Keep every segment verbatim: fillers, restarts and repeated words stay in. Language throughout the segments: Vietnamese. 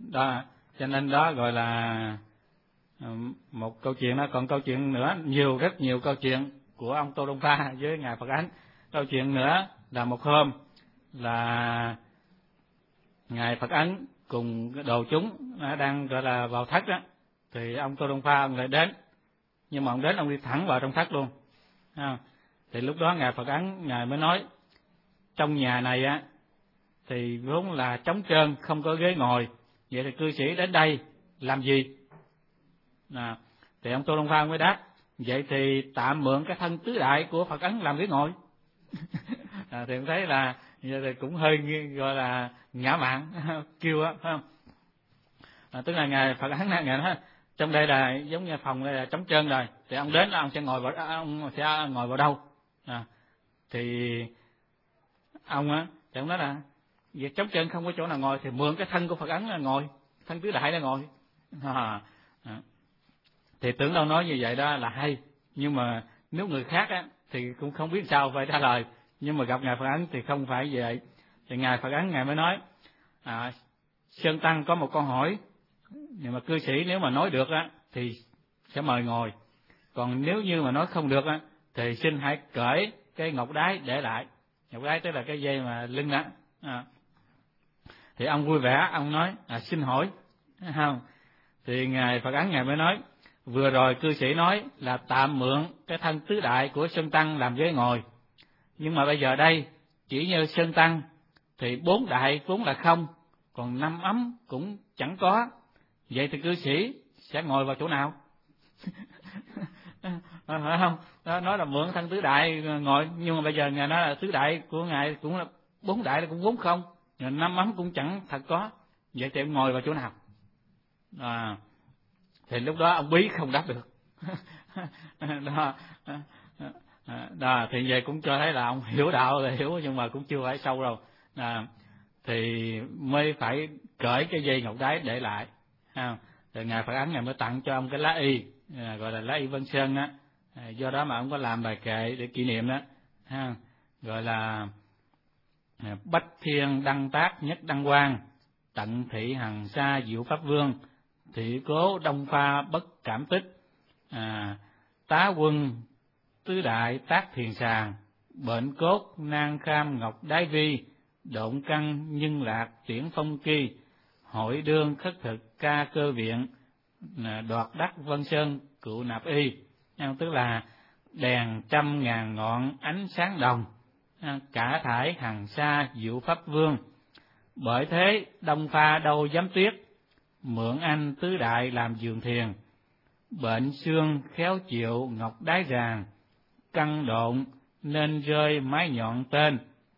đó, cho nên đó gọi là một câu chuyện đó. Còn câu chuyện nữa, nhiều rất nhiều câu chuyện của ông Tô Đông Pha với ngài Phật Ấn. Câu chuyện nữa là một hôm là ngài Phật Ấn cùng đồ chúng đang gọi là vào thất đó, thì ông Tô Đông Pha ông lại đến, nhưng mà ông đến ông đi thẳng vào trong thất luôn. Thì lúc đó ngài Phật Ấn ngài mới nói, trong nhà này á thì vốn là trống trơn, không có ghế ngồi, vậy thì cư sĩ đến đây làm gì? À, thì ông Tô Đông Pha mới đáp, vậy thì tạm mượn cái thân tứ đại của Phật Ấn làm ghế ngồi. À, thì em thấy là vậy thì cũng hơi gọi là ngã mạn kêu á, phải không? À, tức là ngài Phật Ấn ngài nói trong đây là giống như phòng đây là trống trơn rồi, thì ông đến ông sẽ ngồi vào ông sẽ ngồi vào đâu? À, thì ông á thì ông nói là việc trống trơn không có chỗ nào ngồi thì mượn cái thân của Phật Ấn là ngồi, thân tứ đại là ngồi. À, à. Thì tưởng đâu nói như vậy đó là hay, nhưng mà nếu người khác á thì cũng không biết sao phải trả lời, nhưng mà gặp ngài Phật Ấn thì không phải vậy. Thì ngài Phật Ấn ngài mới nói, à, Sơn Tăng có một câu hỏi, nhưng mà cư sĩ nếu mà nói được á thì sẽ mời ngồi, còn nếu như mà nói không được á thì xin hãy cởi cái ngọc đái để lại. Ngọc đái tức là cái dây mà lưng đó. À. Thì ông vui vẻ, ông nói, à, xin hỏi, không? Thì ngài Phật Ấn ngài mới nói, vừa rồi cư sĩ nói là tạm mượn cái thân tứ đại của Sơn Tăng làm ghế ngồi, nhưng mà bây giờ đây chỉ như Sơn Tăng thì bốn đại vốn là không, còn năm ấm cũng chẳng có, vậy thì cư sĩ sẽ ngồi vào chỗ nào? Phải không? Đó, nói là mượn thân tứ đại ngồi, nhưng mà bây giờ ngài nói là tứ đại của ngài cũng là bốn đại là cũng vốn không, năm ấm cũng chẳng thật có, vậy thì em ngồi vào chỗ nào? À, thì lúc đó ông Bí không đáp được. Đó, đó, thì vậy cũng cho thấy là ông hiểu đạo là hiểu, nhưng mà cũng chưa phải sâu đâu. À, thì mới phải cởi cái dây ngọc đái để lại. À, rồi ngài Phật Ấn ngài mới tặng cho ông cái lá y, à, gọi là lá y Vân Sơn đó. À, do đó mà ông có làm bài kệ để kỷ niệm đó. À, gọi là à, Bách Thiên Đăng Tác Nhất Đăng Quang, Tận Thị Hằng Sa Diệu Pháp Vương, Thị Cố Đông Pha Bất Cảm Tích, à, Tá Quân Tứ Đại Tác Thiền Sàng, Bệnh Cốt Nan Kham Ngọc Đái Vi, Độn Căn Nhân Lạc Tiễn Phong Kỳ, Hội Đương Khất Thực Ca Cơ Viện, Đoạt Đắc Vân Sơn Cựu Nạp Y. Tức là đèn trăm ngàn ngọn ánh sáng đồng, cả thải hằng sa diệu pháp vương. Bởi thế Đông Pha đâu dám tiếc, mượn anh tứ đại làm giường thiền. Bệnh xương khéo chịu ngọc đái ràng, căn độn nên rơi mái nhọn tên.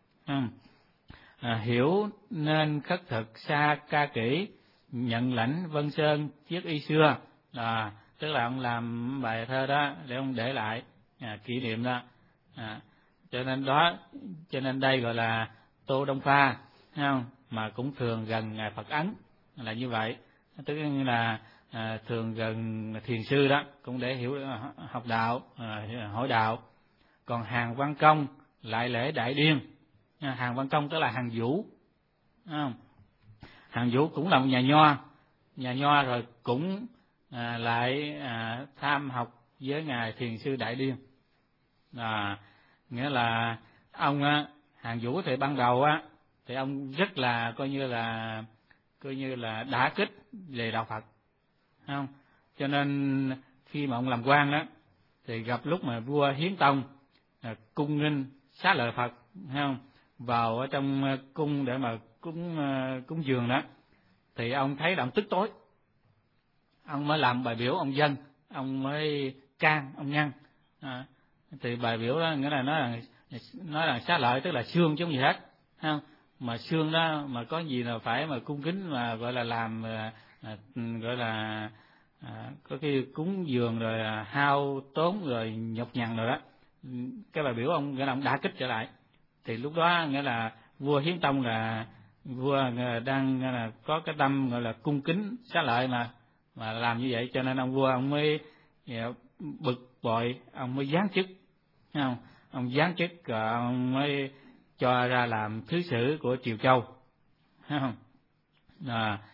À, hiểu nên khất thực xa ca kỹ, nhận lãnh Vân Sơn chiếc y xưa. À, tức là ông làm bài thơ đó để ông để lại, à, kỷ niệm đó. À, cho nên đó, cho nên đây gọi là Tô Đông Pha, thấy không? Mà cũng thường gần ngài Phật Ấn là như vậy, tức là à, thường gần thiền sư đó, cũng để hiểu học đạo, à, hỏi đạo. Còn Hàng Văn Công lại lễ Đại Điên. Hàng Văn Công tức là Hàng Vũ, không? Hàng Vũ cũng là một nhà nho, nhà nho rồi cũng à, lại à, tham học với ngài thiền sư Đại Điên. À, nghĩa là ông á, Hàng Vũ thì ban đầu á thì ông rất là coi như là coi như là đả kích về đạo Phật, không? Cho nên khi mà ông làm quan đó thì gặp lúc mà vua Hiến Tông à, cung nghinh xá lợi Phật, không? Vào ở trong cung để mà cúng cúng dường đó, thì ông thấy là ông tức tối, ông mới làm bài biểu ông dân, ông mới can ông ngăn. À, thì bài biểu đó nghĩa là nói là nói là xá lợi tức là xương chứ không gì hết, không? Mà xương đó mà có gì là phải mà cung kính mà gọi là làm à, gọi là à, có cái cúng dường rồi à, hao tốn rồi nhọc nhằn rồi đó. Cái bài biểu ông nghĩa là ông đã kích trở lại. Thì lúc đó nghĩa là vua Hiến Tông là vua đang là có cái tâm gọi là cung kính xá lợi mà mà làm như vậy, cho nên ông vua ông mới bực bội, ông mới giáng chức, thấy không? Ông giáng chức rồi ông mới cho ra làm thứ sử của Triều Châu, thấy không? À,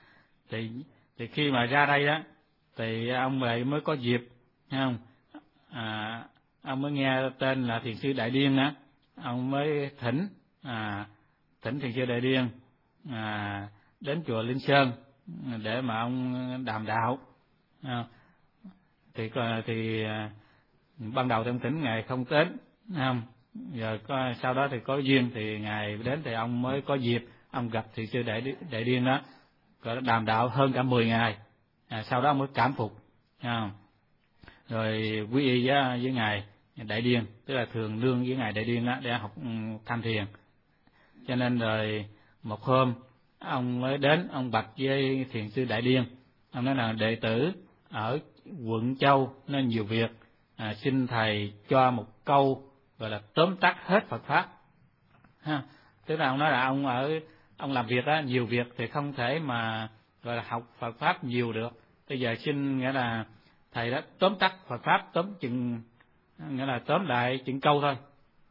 thì thì khi mà ra đây đó thì ông lại mới có dịp, thấy không? À, ông mới nghe tên là thiền sư Đại Điên đó, ông mới thỉnh à, thỉnh thiền sư Đại Điên à, đến chùa Linh Sơn để mà ông đàm đạo. À, thì thì ban đầu trong tỉnh ngài không đến, không? Giờ có, sau đó thì có duyên thì ngài đến thì ông mới có dịp ông gặp thiền sư Đại Đại Điên đó, có đàm đạo hơn cả mười ngày. À, sau đó ông mới cảm phục, không? Rồi quy y với, với ngài Đại Điên, tức là thường nương với ngài Đại Điên đó để học tham thiền. Cho nên rồi một hôm ông mới đến, ông bạch với thiền sư Đại Điên, ông nói là đệ tử ở quận Châu nên nhiều việc, à, xin thầy cho một câu gọi là tóm tắt hết Phật pháp. Ha, tức là ông nói là ông ở ông làm việc á, nhiều việc thì không thể mà gọi là học Phật pháp nhiều được. Bây giờ xin nghĩa là thầy đó tóm tắt Phật pháp, tóm chừng, nghĩa là tóm lại chừng câu thôi.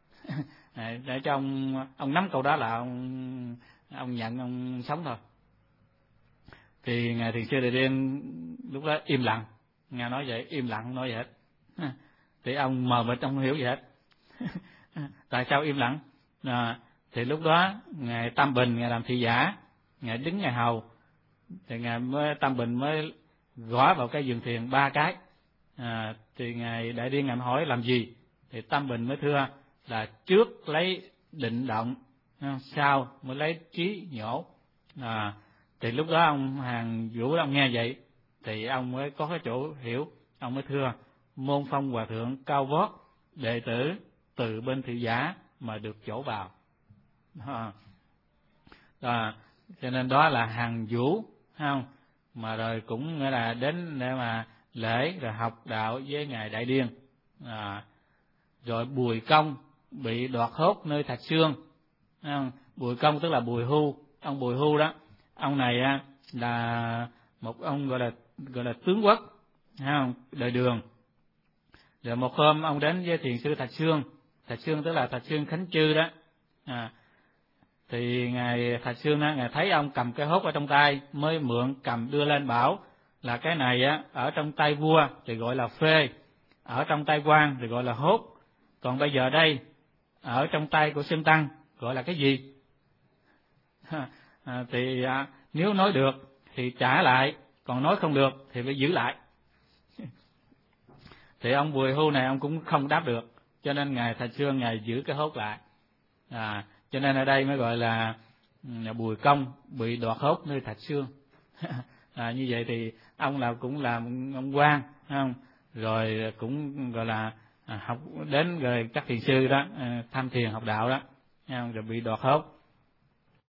Để cho ông ông nắm câu đó là ông ông nhận ông sống thôi. Thì ngài thiền sư Đại Điên lúc đó im lặng, ngài nói vậy im lặng không nói gì hết. Thì ông mờ mịt, ông không hiểu gì hết. Tại sao im lặng? À, thì lúc đó ngài Tam Bình, ngài làm thị giả, ngài đứng ngài hầu, thì ngài mới Tam Bình mới gõ vào cái giường thiền ba cái. À, thì ngài Đại Điên ngài hỏi làm gì? Thì Tam Bình mới thưa là trước lấy định động, sau mới lấy trí nhổ. À, thì lúc đó ông Hàng Vũ ông nghe vậy thì ông mới có cái chỗ hiểu, ông mới thưa môn Phong Hòa Thượng cao vót, đệ tử từ bên thị giả mà được chỗ vào. À, à, cho nên đó là Hàng Vũ, không? Mà rồi cũng nghĩa là đến để mà lễ rồi học đạo với ngài Đại Điên. À, rồi Bùi Công bị đoạt hốt nơi Thạch Xương. À, Bùi Công tức là Bùi Hưu, ông Bùi Hưu đó, ông này á là một ông gọi là gọi là tướng quốc, không? Đời Đường. Rồi một hôm ông đến với thiền sư Thạch Xương, Thạch Xương tức là Thạch Xương Khánh Chư đó. À, thì ngài Thạch Xương đó, ngài thấy ông cầm cái hốt ở trong tay, mới mượn cầm đưa lên bảo là cái này á ở trong tay vua thì gọi là phê, ở trong tay quan thì gọi là hốt, còn bây giờ đây ở trong tay của Sơn Tăng gọi là cái gì? À, thì à, nếu nói được thì trả lại, còn nói không được thì phải giữ lại. Thì ông Bùi Hưu này ông cũng không đáp được, cho nên ngài Thạch Xương ngài giữ cái hốt lại. À, cho nên ở đây mới gọi là Bùi Công bị đoạt hốt nơi Thạch Xương. À, như vậy thì ông là cũng là ông quan, không? Rồi cũng gọi là học đến rồi các thiền sư đó tham thiền học đạo đó, không? Rồi bị đoạt hốt.